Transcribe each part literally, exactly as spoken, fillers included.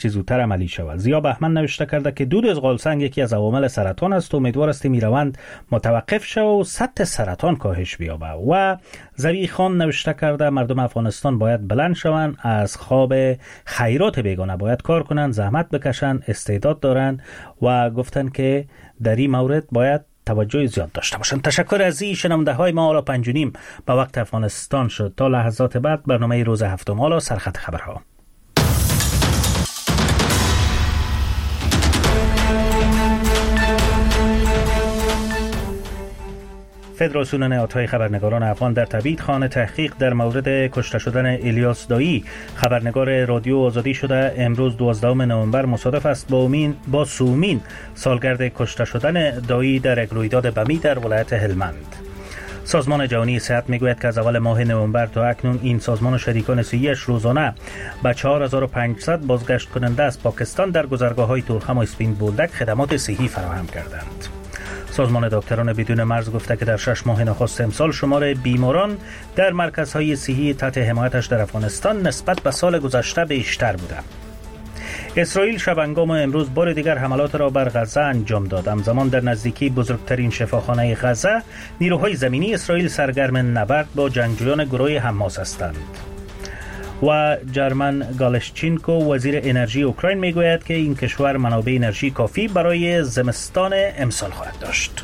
زودتر عملی شود. ضیا بهمن نوشته کرده که دود از غالسنگ یکی از عوامل سرطان است و امیدوار است این روند متوقف شود و سطح سرطان کاهش بیابد. و زوی خان نوشته کرده مردم افغانستان باید بلند شوند، از خواب خیرات بیگانه باید کار کنند، زحمت بکشند، استعداد دارند و گفتن که در این مورد باید توجه زیاد داشته باشند. تشکر از این شنونده های ما. حالا پنج و نیم به وقت افغانستان شد. تا لحظات بعد برنامه روز هفتم. حالا سرخط خبرها. فدراسیون نهادهای خبرنگاران افغان در تبعید خانه تحقیق در مورد کشته شدن الیاس دایی خبرنگار رادیو آزادی شده امروز دوازدهم نوامبر مصادف است با امین با سومین سالگرد کشته شدن دایی در یک رویداد بمی در ولایت هلمند. سازمان جهانی صحت میگوید که از اول ماه نوامبر تا اکنون این سازمان و شریکان صحیح‌اش روزانه به چهار هزار و پانصد بازگشت کننده از پاکستان در گذرگاه‌های تورخم و اسپین بولدک خدمات صحی فراهم کردند. سازمان دکتران بدون مرز گفته که در شش ماه نخست امسال شمار بیماران در مرکزهای صحی تحت حمایتش در افغانستان نسبت به سال گذشته بیشتر بوده. اسرائیل شبانگام امروز بار دیگر حملات را بر غزه انجام داد. همزمان در نزدیکی بزرگترین شفاخانه غزه نیروهای زمینی اسرائیل سرگرم نبرد با جنگجویان گروه حماس هستند. و جرمن گالشچینکو وزیر انرژی اوکراین میگوید که این کشور منابع انرژی کافی برای زمستان امسال خواهد داشت.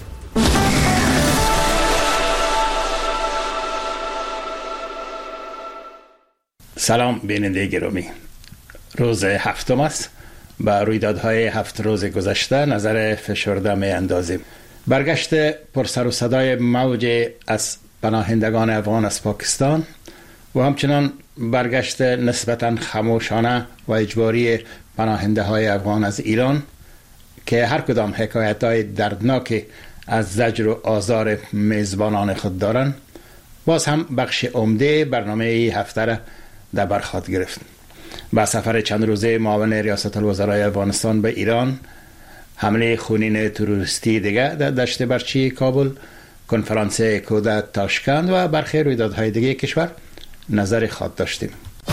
سلام بیننده گرامی. روز هفتم است. با رویدادهای هفت روز گذشته نظر فشرده می اندازیم. برگشت پرسر و صدای موج از پناهندگان افغان از پاکستان و همچنان برگشت نسبتاً خاموشانه و اجباری پناهنده های افغان از ایران که هر کدام حکایت های دردناک از زجر و آزار میزبانان خود دارند، باز هم بخش عمده برنامه ای هفته را در بر خود گرفت. با سفر چند روزه معاون ریاست الوزرای افغانستان به ایران، حمله خونین تروریستی دیگه در دشت برچی کابل، کنفرانس کوده تاشکند و برخی رویدادهای دیگه کشور نظر خود داشتیم.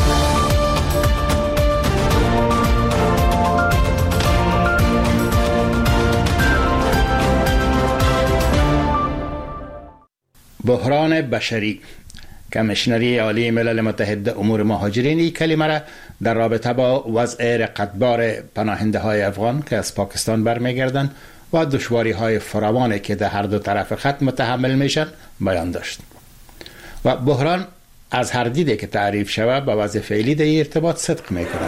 بحران بشری. کمیشنری عالی ملل متحد امور مهاجرین این کلمه را در رابطه با وضع رقتبار پناهنده های افغان که از پاکستان برمیگردند و دشواری های فراوانی که در هر دو طرف خط متحمل میشن بیان داشت. و بحران از هر دیده که تعریف شود با وضع فعلی در ارتباط صدق میکنه.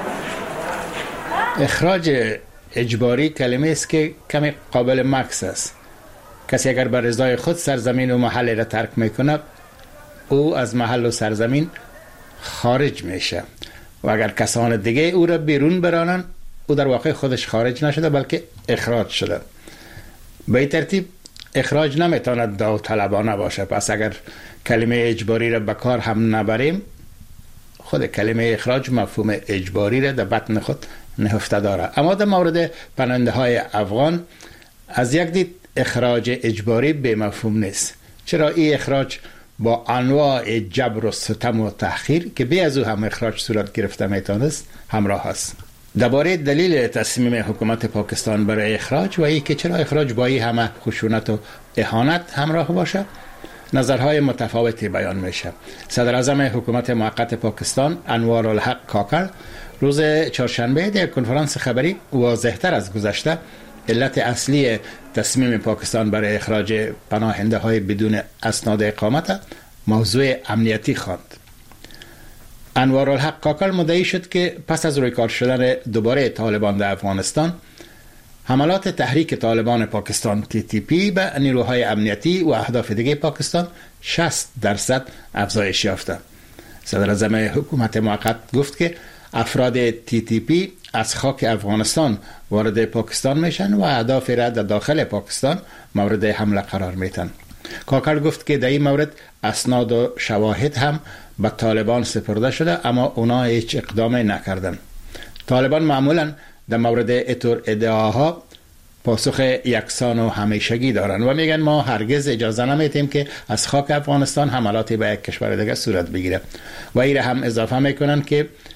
اخراج اجباری کلمه است که کمی قابل مکس است. کسی اگر بر رضای خود سرزمین و محل را ترک میکنه، او از محل و سرزمین خارج میشه و اگر کسان دیگه او را بیرون برانن، او در واقع خودش خارج نشده بلکه اخراج شده. به این ترتیب اخراج نمیتواند داوطلبانه باشه. پس اگر کلمه اجباری را به کار هم نبریم، خود کلمه اخراج مفهوم اجباری را در بطن خود نهفته داره. اما در مورد پناهنده های افغان از یک دید اخراج اجباری به مفهوم نیست، چرا این اخراج با انواع جبر و ستم و تحقیر که بی از او هم اخراج صورت گرفته میتونست همراه است. درباره دلیل تصمیم حکومت پاکستان برای اخراج و ای که چرا اخراج با این همه خشونت و اهانت همراه باشه، نظرهای متفاوتی بیان میشه. صدر اعظم حکومت موقت پاکستان انوار الحق کاکل روز چهارشنبه در کنفرانس خبری واضح‌تر از گذشته علت اصلی تصمیم پاکستان برای اخراج پناهنده های بدون اسناد اقامت موضوع امنیتی خواند. انوار الحق کاکل مدعی شد که پس از رویکار شدن دوباره طالبان در افغانستان، حملات تحریک طالبان پاکستان تی تی پی به نیروهای امنیتی و اهداف دیگه پاکستان شصت درصد افزایش یافته. صدر اعظم حکومت موقت گفت که افراد تی تی پی از خاک افغانستان وارد پاکستان میشن و اهداف را در داخل پاکستان مورد حمله قرار میتن. کاکل گفت که در این مورد اسناد و شواهد هم به طالبان سپرده شده، اما اونا هیچ اقدامی نکردن. طالبان معمولا در مورد اتور ادعاها پاسخ یکسان و همیشگی دارن و میگن ما هرگز اجازه نمیدیم که از خاک افغانستان حملاتی به یک کشور دیگه صورت بگیره و این هم اضافه میکنن که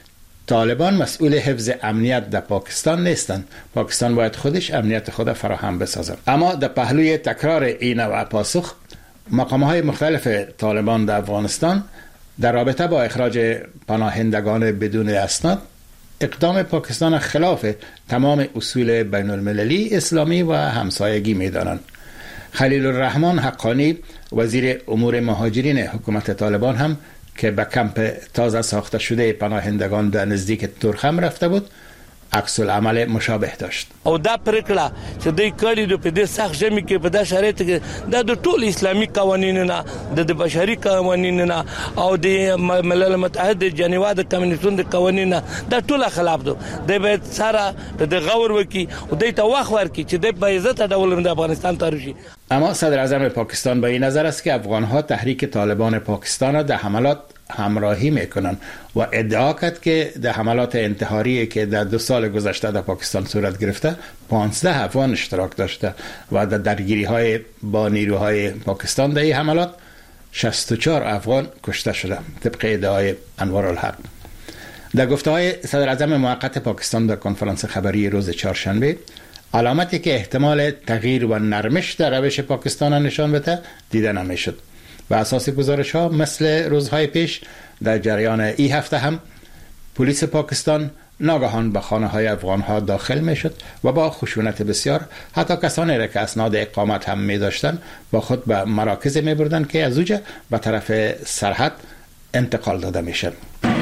طالبان مسئول حفظ امنیت در پاکستان نیستند. پاکستان باید خودش امنیت خود فراهم بسازد. اما در پهلوی تکرار این و پاسخ، مقام‌های مختلف طالبان در افغانستان در رابطه با اخراج پناهندگان بدون اسناد اقدام پاکستان خلاف تمام اصول بین المللی، اسلامی و همسایگی می‌دانند. خلیل الرحمن حقانی، وزیر امور مهاجرین حکومت طالبان، هم که به کمپ تازه ساخته شده پناهندگان در نزدیک تورخم رفته بود، عکس العمل مشابه داشت. او دا پرکړه چې دوی کړي د په دې سخت ژمي کې په دا شرایط کې د ټول اسلامي قوانینو نه، د بشري قوانینو نه او د ملل متحد جنیوا د کمیونټون د قوانینو دا ټول خلاف دي. د باید سره د غور وکي او د ته وخت ورکي چې د په عزت ډول د افغانستان تاریخي. اما صدر اعظم پاکستان به این نظر است که افغان‌ها تحریک طالبان پاکستان را در حملات همراهی میکنن و ادعا کرد که در حملات انتحاری که در دو سال گذشته در پاکستان صورت گرفته پانزده افغان اشتراک داشته و در درگیری های با نیروهای پاکستان در این حملات شصت و چهار افغان کشته شده طبق ادعای انوارالحق. در گفته های صدر اعظم موقت پاکستان در کنفرانس خبری روز چهارشنبه، علامتی که احتمال تغییر و نرمش در روش پاکستان نشان بده دیده نمیشد. به اساس گزارش ها مثل روزهای پیش در جریان این هفته هم پلیس پاکستان ناگهان به خانه های افغان ها داخل می شد و با خشونت بسیار حتی کسانی را که اسناد اقامت هم می داشتن با خود به مراکز می بردن که از اوجه به طرف سرحد انتقال داده می شد.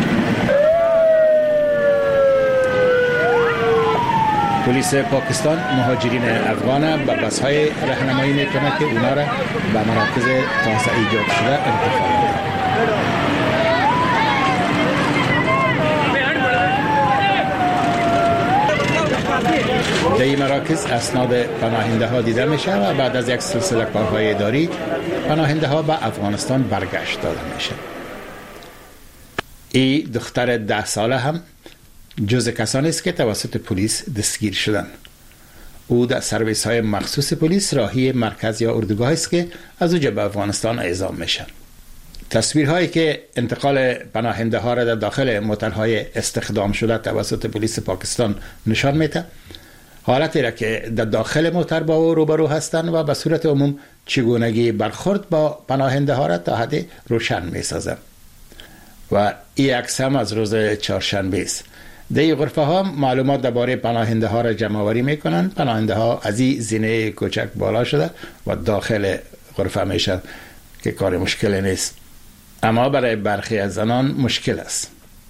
پلیس پاکستان مهاجرین افغان به بس‌های راهنمایی میکنه که اونا را به مراکز تازه ایجاد شده انتقال میده. در این مراکز اسناد پناهنده ها دیده میشه و بعد از یک سلسله کارهای اداری پناهنده ها به افغانستان برگشت داده میشه. این دختر ده ساله هم جز کسانی است که توسط پلیس دستگیر شدند. او در سرویس های مخصوص پلیس راهی مرکز یا اردوگاه است که از اوجه به افغانستان اعزام میشن. تصویرهایی که انتقال پناهنده ها را در داخل موتل های استخدام شده توسط پلیس پاکستان نشان میده حالتی را که در داخل موتر با او روبرو هستند و به صورت عموم چگونگی برخورد با پناهنده ها را تا حد روشن میسازند. و این عکس هم از روز چهارشنبه است. در این غرفه ها معلومات درباره پناهنده ها را جمع آوری میکنن. پناهنده ها از این زینه کوچک بالا شده و داخل غرفه میشن که کار مشکلی نیست، اما برای برخی از زنان مشکل است.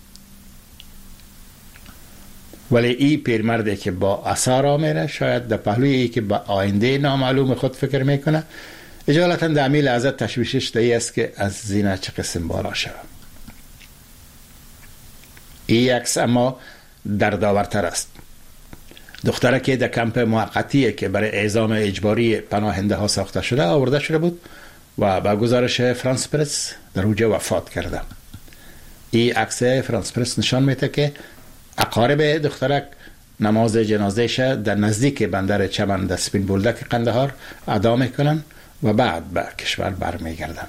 ولی این پیرمردی که با آثار آمیره شاید در پهلوی ای که به آینده نامعلوم خود فکر میکنه اجالتا در امی لحظت تشویشش دایی است که از زینه چه قسم بالا شود. این عکس اما دردآورتر است. دختره که در کمپ موقتی که برای اعزام اجباری پناهنده ها ساخته شده آورده شده بود و با گزارش فرانس پرس در اوجه وفات کرده. این عکس فرانس پرس نشان میده که اقارب دخترک نماز جنازهش در نزدیک بندر چمن در سپین بولدک قندهار ادا میکنن و بعد به کشور برمیگردن.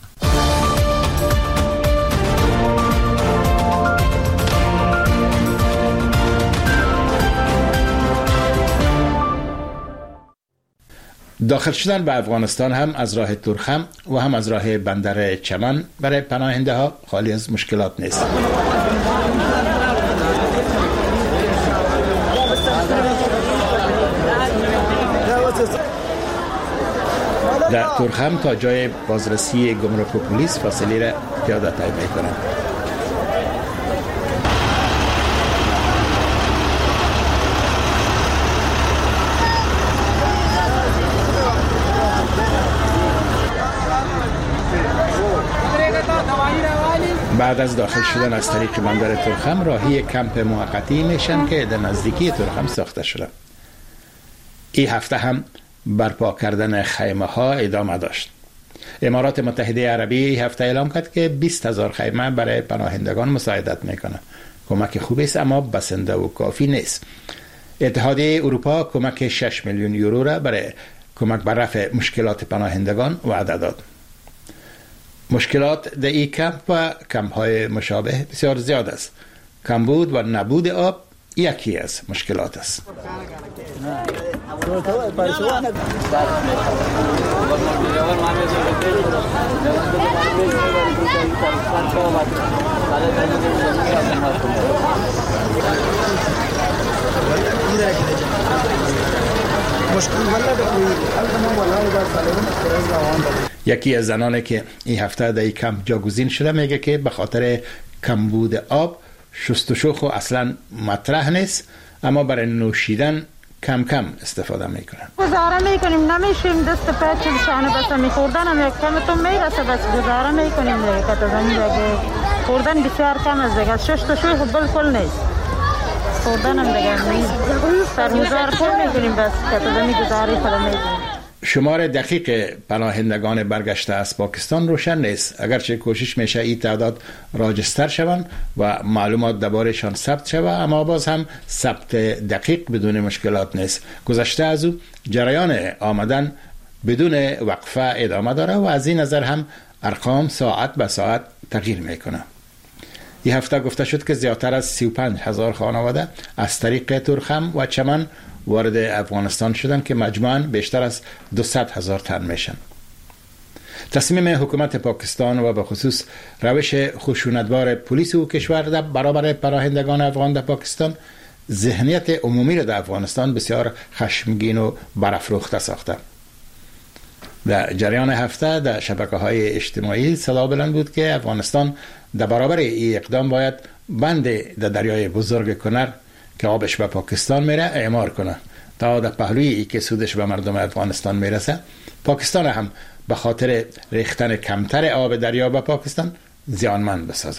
داخل شدن به افغانستان هم از راه تورخم و هم از راه بندر چمن برای پناهنده ها خالی از مشکلات نیست. در تورخم تا جای بازرسی گمرک و پلیس فاصله را پیاده طی می‌کنند. بعد از داخل شدن از طریق بندر تورخم راهی کمپ موقتی میشن که در نزدیکی تورخم ساخته شده. این هفته هم برپا کردن خیمه ها ادامه داشت. امارات متحده عربی این هفته اعلام کرد که بیست هزار خیمه برای پناهندگان مساعدت میکنه. کمک خوبی است اما بسنده و کافی نیست. اتحادیه اروپا کمک شش میلیون یورو را برای کمک بر رفع مشکلات پناهندگان وعده داد. مشکلات در این کمپ و کمپ های مشابه بسیار زیاد است. کمبود و نبود آب یکی از مشکلات است. یکی از زنانی که این هفته در این کمپ جاگزین شده میگه که به خاطر کمبود آب شستشو خو اصلا مطرح نیست، اما برای نوشیدن کم کم استفاده میکنن. گزاره میکنیم، نمیشیم دست پای چلشانه بس میخوردن هم یک کمتون میرسه، بس گزاره میکنیم دیگه که تا زمین دیگه خوردن بسیار کم از دیگه شستشو خو بالکل نیست، خوردن هم دیگه نیست، سرمزار کل میکنیم بس که تا زمین گزاره خود میکنیم. شمار دقیق پناهندگان برگشته از پاکستان روشن نیست، اگرچه کوشش میشه این تعداد راجستر شوند و معلومات درباره‌شان ثبت شود، اما باز هم ثبت دقیق بدون مشکلات نیست. گذشته از او جریان آمدن بدون وقفه ادامه داره و از این نظر هم ارقام ساعت به ساعت تغییر میکنه. این هفته گفته شد که زیادتر از سی و پنج هزار خانواده از طریق تورخم و چمن وارد افغانستان شدن که مجموعاً بیشتر از دویست هزار تن میشن. تصمیم حکومت پاکستان و به خصوص روش خشونتبار پلیس و کشور در برابر پناهندگان افغان در پاکستان ذهنیت عمومی را در افغانستان بسیار خشمگین و برافروخته ساخته. در جریان هفته در شبکه‌های اجتماعی صدا بلند بود که افغانستان در برابر این اقدام باید بند در دریای بزرگ کنر که آبش به پاکستان میره اعمار کنه تا در پهلوی ای که سودش به مردم افغانستان میرسه پاکستان هم به خاطر ریختن کمتر آب دریا به پاکستان زیانمند بسازه.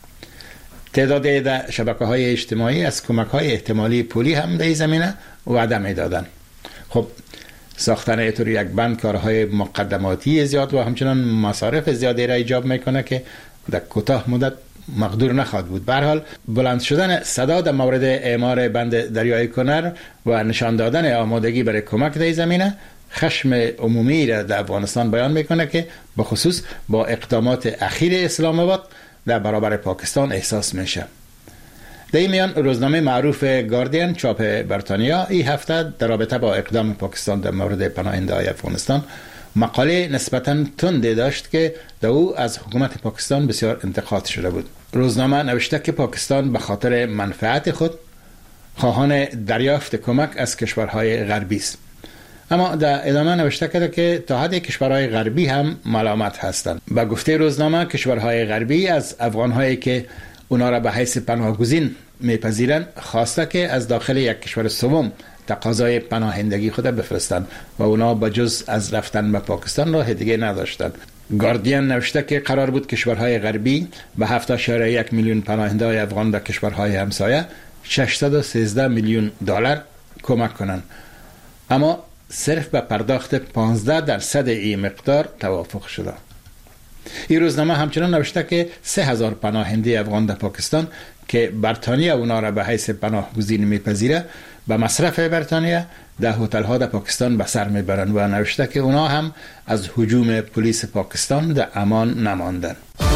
تعدادی در شبکه‌های اجتماعی از کمک‌های احتمالی پولی هم در این زمینه وعده میدادن. خب ساختن ایطور یک بند کارهای مقدماتی زیاد و همچنان مصارف زیادی را ایجاب میکنه که در کوتاه مدت مقدور نخواهد بود. به هر حال بلند شدن صدا در مورد اعمار بند دریای کنر و نشان دادن آمادگی برای کمک در این زمینه خشم عمومی را در افغانستان بیان میکنه که به خصوص با اقدامات اخیر اسلام آباد در برابر پاکستان احساس میشه. در این میان روزنامه معروف گاردین چاپ بریتانیا این هفته در رابطه با اقدام پاکستان در مورد پناهنده‌های افغانستان مقاله نسبتاً تندی داشت که در او از حکومت پاکستان بسیار انتقاد شده بود. روزنامه نوشته که پاکستان به خاطر منفعت خود خواهان دریافت کمک از کشورهای غربی است، اما در ادامه نوشته کرده که تا حد کشورهای غربی هم ملامت هستند. به گفته روزنامه کشورهای غربی از افغانهایی که اونا را به حیث پناهگزین میپذیرند خواسته که از داخل یک کشور سوم تقاضای پناهندگی خود بفرستند و اونا با جز از رفتن به پاکستان راه دیگه نداشتند. گاردین نوشته که قرار بود کشورهای غربی به هفت اعشاریه یک میلیون پناهنده های افغان در کشورهای همسایه ششصد و سیزده میلیون دلار کمک کنند، اما صرف به پرداخت پانزده درصد این مقدار توافق شده. این روزنامه همچنان نوشته که سه هزار پناهنده افغان در پاکستان که بریتانیا اونا را به حیث پناهگزین میپذیره به مصرف بریتانیا در هتل ها در پاکستان به سر میبرند و نوشته که اونا هم از هجوم پلیس پاکستان در امان نماندن.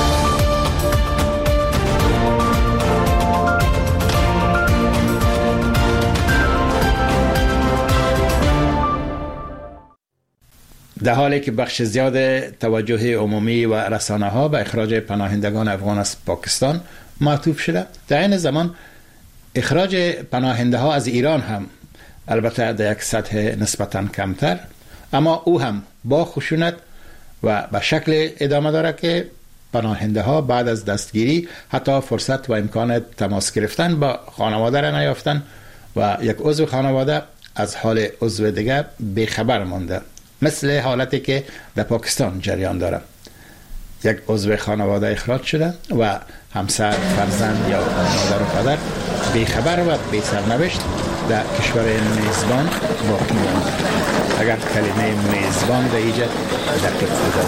در حالی که بخش زیاد توجه عمومی و رسانه ها به اخراج پناهندگان افغان از پاکستان معطوف شده، در این زمان اخراج پناهنده ها از ایران هم البته در یک سطح نسبتاً کمتر، اما او هم با خشونت و به شکل ادامه داره که پناهنده ها بعد از دستگیری حتی فرصت و امکان تماس گرفتن با خانواده را نیافتن و یک عضو خانواده از حال عضو دیگه بیخبر مانده، مثل حالتی که در پاکستان جریان داره. یک عضو خانواده اخراج شده و همسر، فرزند یا مادر و پدر بیخبر و بی سرنوشت در کشور میزبان باقی مانده. اگر کلمه میزبان در اینجا دقیق بوده.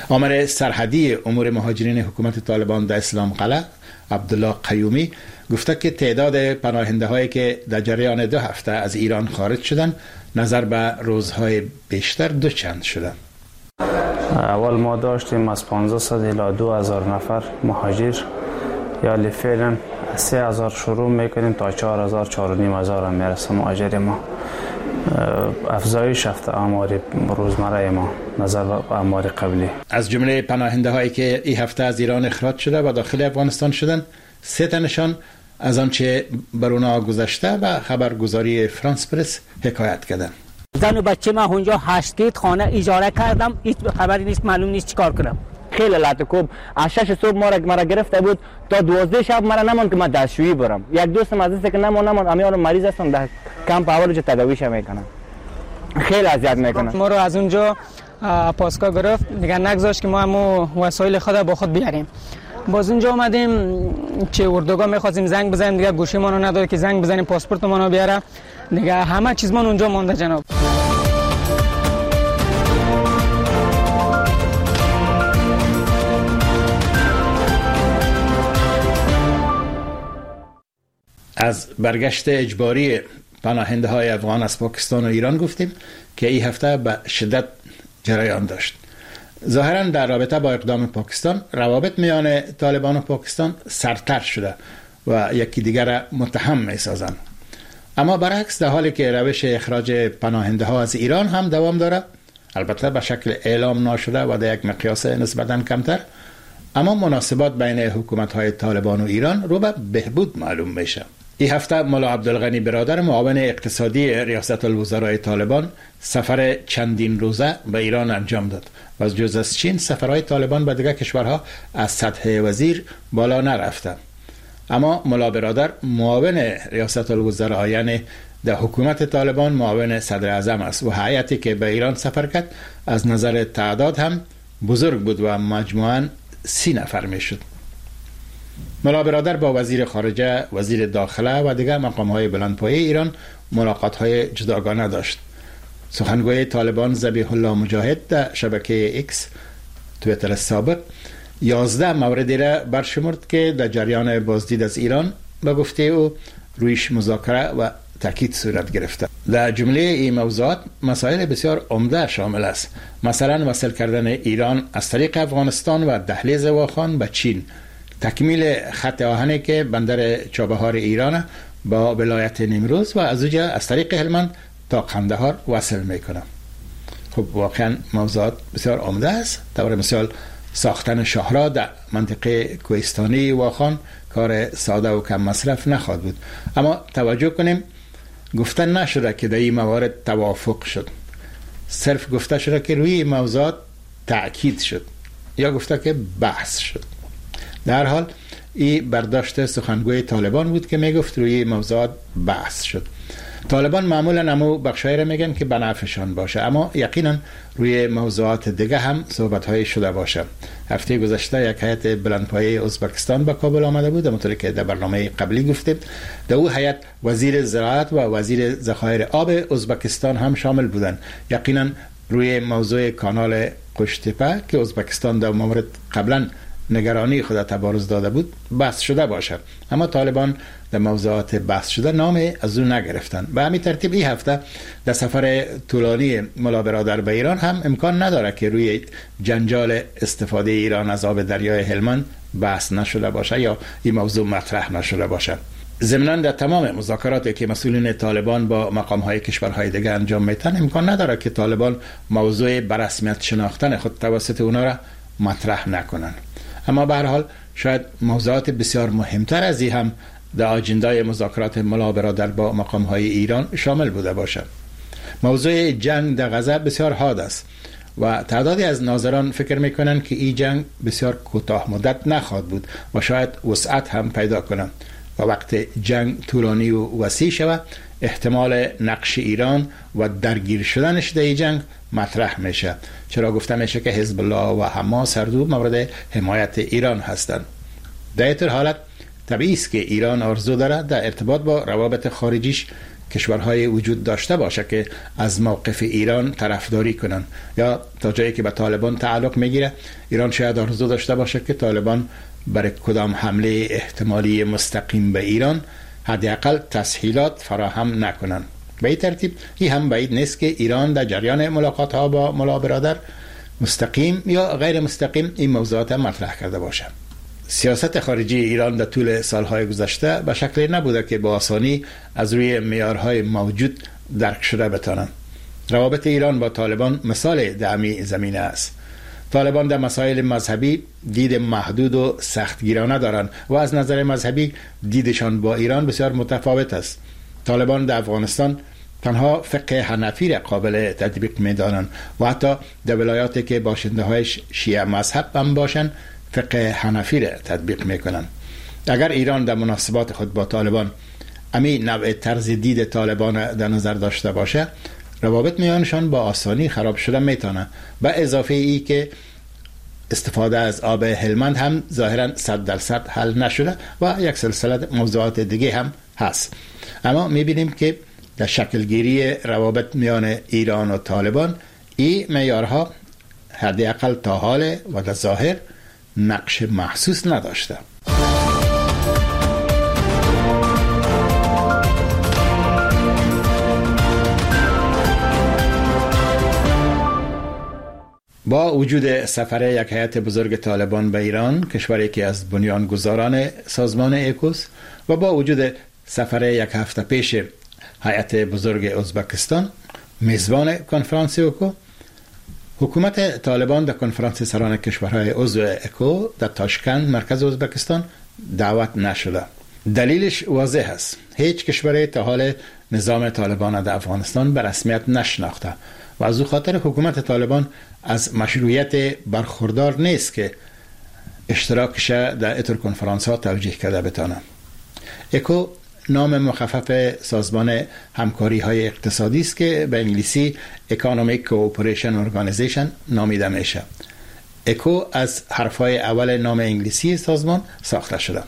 آمر سرحدی امور مهاجرین حکومت طالبان در اسلام قلعه عبدالله قیومی گفته که تعداد پناهنده هایی که در جریان دو هفته از ایران خارج شدن نظر به روزهای بیشتر دو چند شده. اول ما داشتیم از پانزده صد الی دو هزار نفر مهاجر، یا فعلا سه هزار شروع میکنیم تا چهار هزار چهار و نیم هزار هم میرسه مهاجر ما. افزایش یافته آمار روزمره ما نظر به آمار قبلی. از جمله پناهنده هایی که این هفته از ایران اخراج شده و داخل افغانستان شدن، سه تنشان از آنچه بر اونا گذشته و خبرگزاری فرانس پرس حکایت کردند. زن و بچه ما اونجا هشت خانه اجاره کردم، هیچ خبری نیست، معلوم نیست چیکار کنم. خیلی لطکوب از شش صبح ما را مرا گرفته بود تا دوازده شب مرا نموند که من دستشویی برم. یک دوستم از است که نمون نمون امیار مریض هستم در کمپ اول جو تداویش میکنم. خیلی اذیت میکنن. ما رو از اونجا پاسگاه گرفت، دیگه نگذاشت که ما هم وسایل خود با خود بیاریم. باز اونجا اومدیم چه اردوگاه می‌خواستیم زنگ بزنیم، دیگه گوشی ما رو نداد که زنگ بزنیم پاسپورت ما رو بیاره. دیگه همه چیز ما اونجا مونده جناب. از برگشت اجباری پناهنده های افغان از پاکستان و ایران گفتیم که این هفته به شدت جریان داشت. ظاهرا در رابطه با اقدام پاکستان روابط میان طالبان و پاکستان سرتر شده و یکی دیگر را متهم می سازند. اما برعکس در حالی که روش اخراج پناهنده ها از ایران هم دوام داره، البته به شکل اعلام ناشده و در یک مقیاس نسبتاً کمتر، اما مناسبات بین حکومت های طالبان و ایران رو به بهبود معلوم میشه. این هفته مولا عبدالغنی برادر معاون اقتصادی ریاست الوزرای طالبان سفر چندین روزه به ایران انجام داد و از جز از چین سفرهای طالبان به دیگر کشورها از سطح وزیر بالا نرفته. اما مولا برادر معاون ریاست الوزرا، یعنی در حکومت طالبان معاون صدر اعظم است و هیئتی که به ایران سفر کرد از نظر تعداد هم بزرگ بود و مجموعاً سی نفر می شد. مولا برادر با وزیر خارجه، وزیر داخله و دیگر مقام‌های بلندپایه ایران ملاقات‌های جداگانه داشت. سخنگوی طالبان ذبیح الله مجاهد در شبکه ایکس توییتر سابق یازده موردی را برشمرد که در جریان بازدید از ایران به گفته او رویش مذاکره و تاکید صورت گرفته. در جمله این موضوعات مسائل بسیار عمده شامل است. مثلا وصل کردن ایران از طریق افغانستان و دهلیز واخان به چین، تکمیل خط آهنی که بندر چابهار ایران با ولایت نیمروز و از اونجا از طریق هلمند تا قندهار وصل میکنه. خب واقعا موضوعات بسیار عمده است. طور مثال ساختن شاهراه در منطقه کوهستانی واخان کار ساده و کم مصرف نخواهد بود. اما توجه کنیم گفتن نشده که در این موارد توافق شد، صرف گفته شده که روی موضوعات تأکید شد یا گفته که بحث شد. در حال این برداشت سخنگوی طالبان بود که میگفت روی موضوعات بحث شد. طالبان معمولا امو بخشایی را میگن که به نفعشان باشه، اما یقینا روی موضوعات دیگه هم صحبت‌های شده باشه. هفته گذشته یک هیئت بلندپایه ازبکستان به کابل آمده بود، همونطور که در برنامه قبلی گفتیم. در او هیئت وزیر زراعت و وزیر ذخایر آب ازبکستان هم شامل بودند. یقینا روی موضوع کانال قشتیپه که ازبکستان در مورد قبلا نگرانی خود تبارز داده بود بحث شده باشه، اما طالبان در موضوعات بحث شده نام از اون نگرفتن. به همین ترتیب این هفته در سفر طولانی مولا برادر به ایران هم امکان نداره که روی جنجال استفاده ایران از آب دریای هلمند بحث نشده باشه یا این موضوع مطرح نشده باشه. ضمناً در تمام مذاکراتی که مسئولین طالبان با مقام‌های کشورهای دیگه انجام میدن امکان نداره که طالبان موضوع برسمیت شناختن خود توسط اونا را مطرح نکنن. اما به هر حال شاید موضوعات بسیار مهمتر از این هم در آجندای مذاکرات مولا برادر با مقام‌های ایران شامل بوده باشد. موضوع جنگ در غزه بسیار حاد است و تعدادی از ناظران فکر میکنند که این جنگ بسیار کوتاه مدت نخواهد بود و شاید وسعت هم پیدا کنند و وقت جنگ طولانی و وسیع شود احتمال نقش ایران و درگیر شدنش در این جنگ مطرح میشه، چرا گفته میشه که حزب الله و حماس هر دو مورد حمایت ایران هستند. در این حالت طبیعی است که ایران آرزو داره در ارتباط با روابط خارجیش کشورهای وجود داشته باشه که از موقف ایران طرفداری کنن، یا تا جایی که به طالبان تعلق میگیره ایران شاید آرزو داشته باشه که طالبان برای کدام حمله احتمالی مستقیم به ایران حداقل تسهیلات فراهم نکنن. به این ترتیب این هم بعید نیست که ایران در جریان ملاقات ها با ملا برادر مستقیم یا غیر مستقیم این موضوعات مطرح کرده باشه. سیاست خارجی ایران در طول سالهای گذشته به شکلی نبوده که با آسانی از روی معیارهای موجود درک شده بتانند. روابط ایران با طالبان مثال در همین زمینه است. طالبان در مسائل مذهبی دید محدود و سختگیرانه دارند و از نظر مذهبی دیدشان با ایران بسیار متفاوت است. طالبان در افغانستان تنها فقه حنفی را قابل تطبیق می‌دانند و حتی در ولایاتی که باشنده های شیعه مذهب هم باشند فقه حنفی را تطبیق میکنند. اگر ایران در مناسبات خود با طالبان امی نوع طرز دید طالبان در نظر داشته باشه، روابط میانشان با آسانی خراب شده میتونه. به اضافه ای که استفاده از آب هلمند هم ظاهرا صد درصد حل نشده و یک سلسله موضوعات دیگه هم هست. اما میبینیم که در شکلگیری روابط میان ایران و طالبان این معیارها حداقل تا حال و در ظاهر نقش محسوس نداشته. با وجود سفر یک هیئت بزرگ طالبان به ایران، کشوری که از بنیانگذاران سازمان ایکوس، و با وجود سفر یک هفته پیش هیئت بزرگ ازبکستان میزبان کنفرانس ایکو، حکومت طالبان در کنفرانس سران کشورهای عضو ایکو در تاشکند مرکز ازبکستان دعوت نشده. دلیلش واضح است. هیچ کشوری تا حال نظام طالبان در افغانستان به رسمیت نشناخته و از او خاطر حکومت طالبان از مشروعیت برخوردار نیست که اشتراکش در اتر کنفرانس ها توجیه کرده بتانه. ایکو نام مخفف سازمان همکاری های اقتصادی است که به انگلیسی Economic Cooperation Organization نامیده میشه. ایکو از حرفهای اول نام انگلیسی سازمان ساخته شده.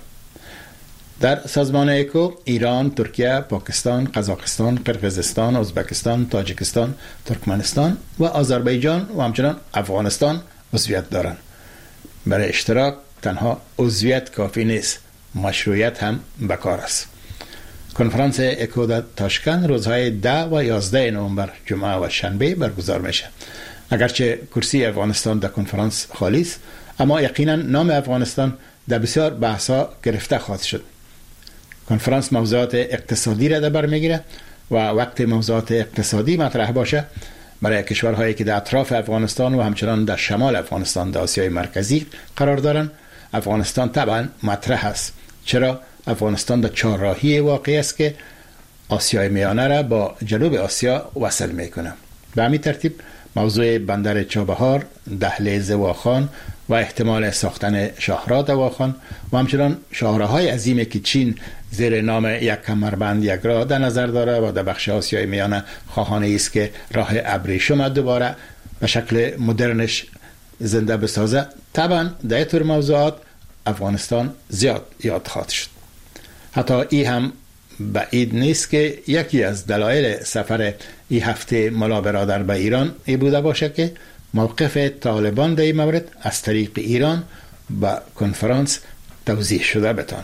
در سازمان ایکو ایران، ترکیه، پاکستان، قزاقستان، قرقیزستان، ازبکستان، تاجیکستان، ترکمنستان و آذربایجان و همچنین افغانستان عضویت دارند. برای اشتراک تنها عضویت کافی نیست، مشروعیت هم بکار است. کنفرانس ایکو در تاشکند روزهای ده و یازده نوامبر جمعه و شنبه برگزار میشه. اگرچه کرسی افغانستان در کنفرانس خالی است، اما یقینا نام افغانستان در بسیار بحث‌ها گرفته خواهد شد. کنفرانس موضوعات اقتصادی را در بر میگیره و وقتی موضوعات اقتصادی مطرح باشه برای کشورهایی که در اطراف افغانستان و همچنان در شمال افغانستان در آسیای مرکزی قرار دارن، افغانستان طبعا مطرح است. چرا؟ افغانستان در چهارراهی واقع است که آسیای میانه را با جنوب آسیا وصل میکنه. به همین ترتیب موضوع بندر چابهار، دهلیز واخان و احتمال ساختن شاهراه واخان و همچنان شاهراهای عظیمی که چین زیر نام یک کمربند یک راه در نظر داره و در بخش آسیای میانه خواهانه است که راه ابریشم دوباره به شکل مدرنش زنده بسازه. طبعا در این طور موضوعات افغانستان زیاد یاد خواهد شد. حتی ای هم بعید نیست که یکی از دلایل سفر این هفته ملا برادر به ایران ای بوده باشه که موقف طالبان در این مورد از طریق ایران به کنفرانس توضیح شده بتانه.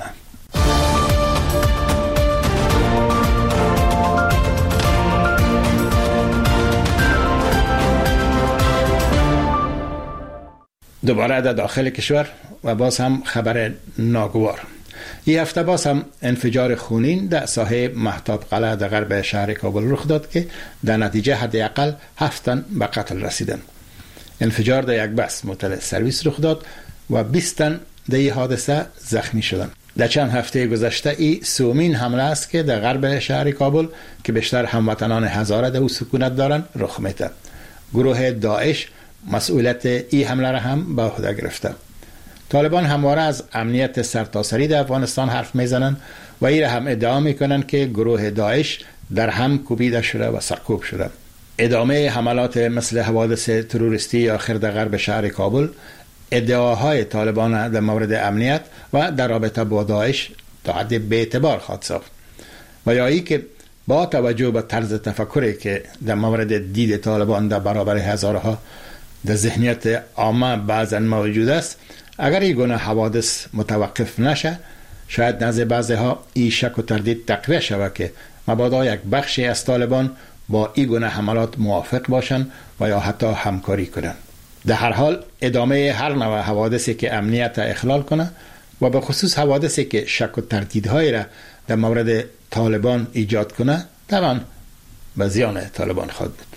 دوباره در داخل کشور و باز هم خبر ناگوار. این هفته باز هم انفجار خونین در ساحه مهتاب قلعه در غرب شهر کابل رخ داد که در نتیجه حداقل هفت تن به قتل رسیدند. انفجار در یک بس موتل سرویس رخ داد و بیست تن در این حادثه زخمی شدند. در چند هفته گذشته این سومین حمله است که در غرب شهر کابل که بیشتر هموطنان هزاره در او سکونت دارند رخ میده. گروه داعش مسئولیت این حمله را هم به عهده گرفته. طالبان همواره از امنیت سرتاسری در افغانستان حرف میزنند و این را هم ادعا میکنند که گروه داعش در هم کوبیده شده و سرکوب شده. ادامه حملات مثل حوادث تروریستی آخر در غرب شهر کابل، ادعاهای طالبان در مورد امنیت و در رابطه با داعش تا حد بی‌اعتبار خواهد ساخت. و یا ای که با توجه به طرز تفکری که در مورد دید طالبان در برابر هزارها در ذهنیت عامه بعضا موجود است، اگر این گونه حوادث متوقف نشه، شاید نزد بعضی‌ها این شک و تردید تقویت شود که مبادا یک بخشی از طالبان با این گونه حملات موافق باشند و یا حتی همکاری کنند. در هر حال ادامه هر نوع حوادثی که امنیت اخلال کنه و به خصوص حوادثی که شک و تردیدهای را در مورد طالبان ایجاد کنه، طبعا به زیان طالبان خواهد بود.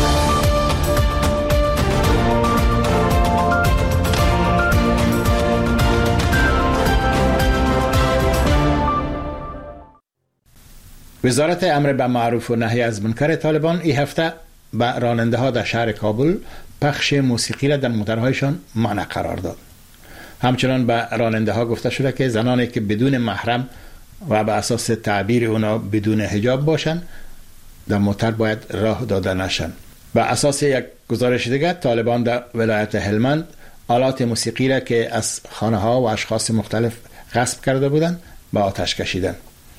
وزارت امر به معروف و نهی از منکر طالبان این هفته به راننده ها در شهر کابل پخش موسیقی را در موترهایشان منع قرار داد. همچنان به راننده ها گفته شده که زنانی که بدون محرم و به اساس تعبیر اونا بدون حجاب باشند در موتر باید راه داده نشن. به اساس یک گزارش دیگر، طالبان در ولایت هلمند آلات موسیقی را که از خانه ها و اشخاص مختلف غصب کرده بودند به آتش کشیدند.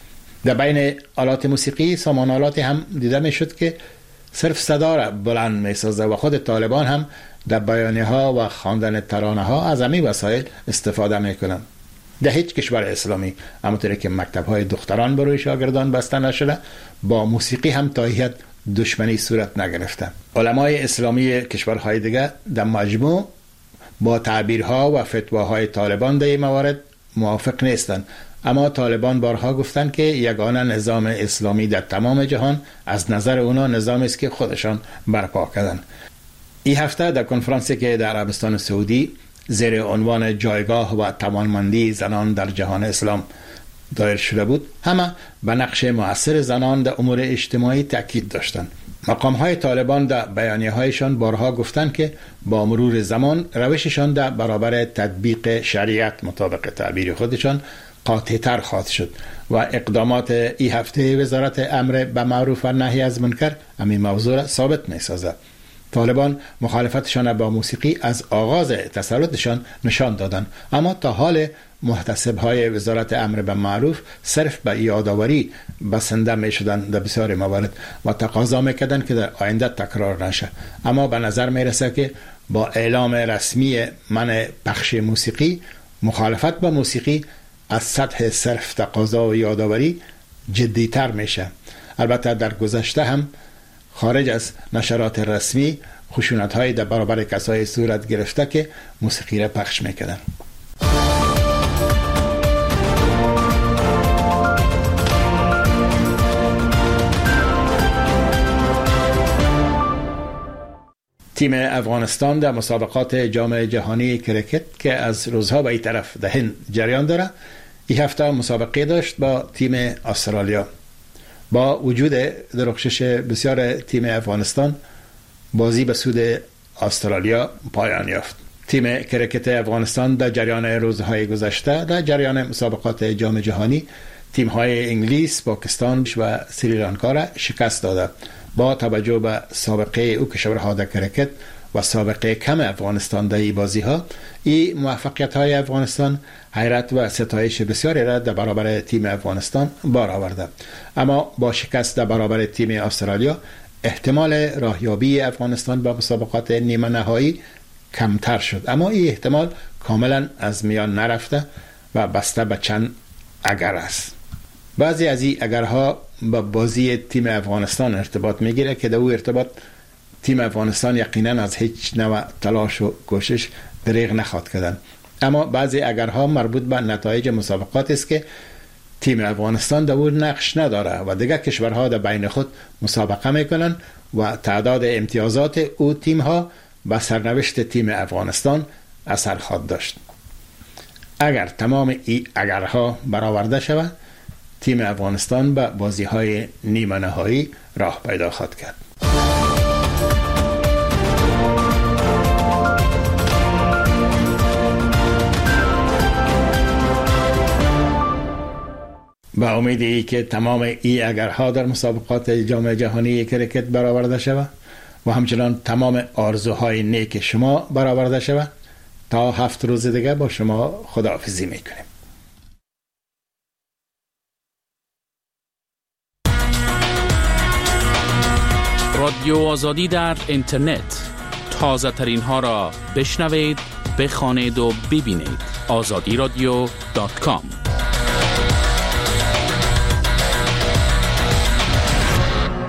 در بین آلات موسیقی سامان آلاتی هم دیده می شد که صرف صدا را بلند می سازه و خود طالبان هم در بیانیه ها و خواندن ترانه ها از همین وسایل استفاده می کنند. در هیچ کشور اسلامی همونطوری که مکتب های دختران بروی شاگردان بسته نشده، با موسیقی هم تا حد دشمنی صورت نگرفته. علمای اسلامی کشورهای دیگه در مجموع با تعبیرها و فتواهای طالبان در این موارد موافق نیستند، اما طالبان بارها گفتند که یگانه نظام اسلامی در تمام جهان از نظر اونا نظامی است که خودشان برپا کردن. این هفته در کنفرانسی که در عربستان سعودی زیر عنوان جایگاه و توانمندی زنان در جهان اسلام دایر شده بود، همه به نقش مؤثر زنان در امور اجتماعی تاکید داشتند. مقام های طالبان در بیانیه هایشان بارها گفتند که با مرور زمان روششان در برابر تطبیق شریعت مطابق تعبیر خودشان قاطع‌تر خواهد شد و اقدامات این هفته وزارت امر به معروف و نهی از منکر همین موضوع را ثابت می سازد. طالبان مخالفتشان با موسیقی از آغاز تسلطشان نشان دادند، اما تا حال محتسب های وزارت امر به معروف صرف به یادآوری بسنده می شدند در بسیار موارد و تقاضا می کردند که در آینده تکرار نشه. اما به نظر می رسه که با اعلام رسمی منع پخش موسیقی، مخالفت با موسیقی از سطح صرف تقاضا و یادآوری جدیتر میشه. البته در گذشته هم خارج از نشرات رسمی خشونت های در برابر کسای صورت گرفته که موسیقی را پخش میکردن. تیم افغانستان در مسابقات جام جهانی کرکت که از روزها به این طرف در هند جریان داره، این هفته مسابقه داشت با تیم استرالیا. با وجود درخشش بسیار تیم افغانستان، بازی به سود استرالیا پایان یافت. تیم کرکت افغانستان در جریان روزهای گذشته در جریان مسابقات جام جهانی تیم‌های انگلیس، پاکستان و سریلانکا را شکست داده. با توجه به سابقه او کشورها در کرکت و سابقه کم افغانستان در این بازی ها، این موفقیت های افغانستان حیرت و ستایش بسیاری را در برابر تیم افغانستان بار آورده. اما با شکست در برابر تیم استرالیا، احتمال راهیابی افغانستان به مسابقات نیمه نهایی کمتر شد، اما این احتمال کاملا از میان نرفته و بسته به چند اگر است. بعضی از این اگرها با بازی تیم افغانستان ارتباط میگیره که در او ارتباط تیم افغانستان یقینا از هیچ نوع تلاش و کوشش دریغ نخواهد کردن. اما بعضی اگرها مربوط به نتایج مسابقات است که تیم افغانستان در او نقش نداره و دیگر کشورها در بین خود مسابقه میکنن و تعداد امتیازات او تیم ها به سرنوشت تیم افغانستان اثر خواهد داشت. اگر تمام این اگرها برآورده شود، تیم افغانستان به بازی های نیمه نهایی راه پیدا خواهد کرد. با امیدی که تمام این اگرها در مسابقات جام جهانی کرکت برآورده شود و همچنان تمام آرزوهای نیک شما برآورده شود، تا هفت روز دیگه با شما خداحافظی میکنیم. رادیو آزادی در اینترنت، تازه ترین ها را بشنوید، بخوانید و ببینید. آزادی رادیو دات کام